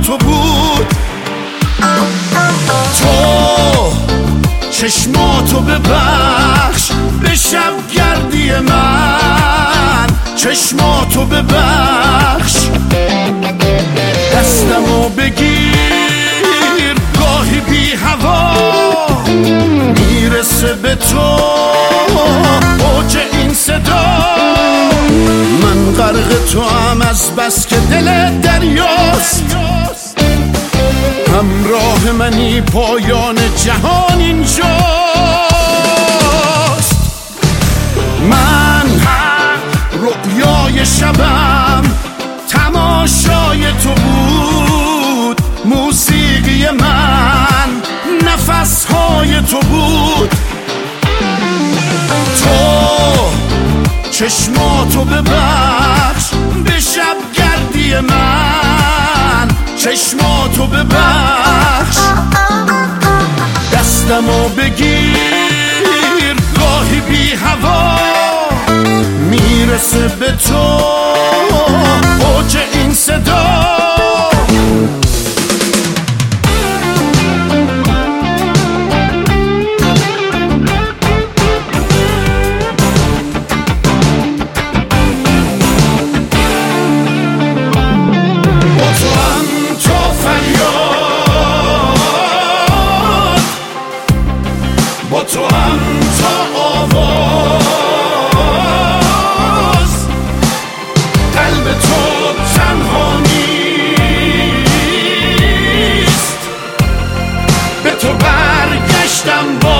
تو بود. تو چشماتو ببخش به شبگردی من، چشماتو ببخش، دستمو بگیر گاهی بی هوا میرسه به تو اوج این صدا. من غرق تو هم از بس که دل دریاست، همراه منی پایان جهان اینجاست. من رؤیای شبم تماشای تو بود، موسیقی من نفسهای تو بود. تو چشماتو ببخش به شبگردی من، چشماتو ببخش، دستمو بگیر گاهی بی هوا میرسه به تو اوج این صدا. با تو هم تا آواز، قلب تو تنها نیست، به تو برگشتم.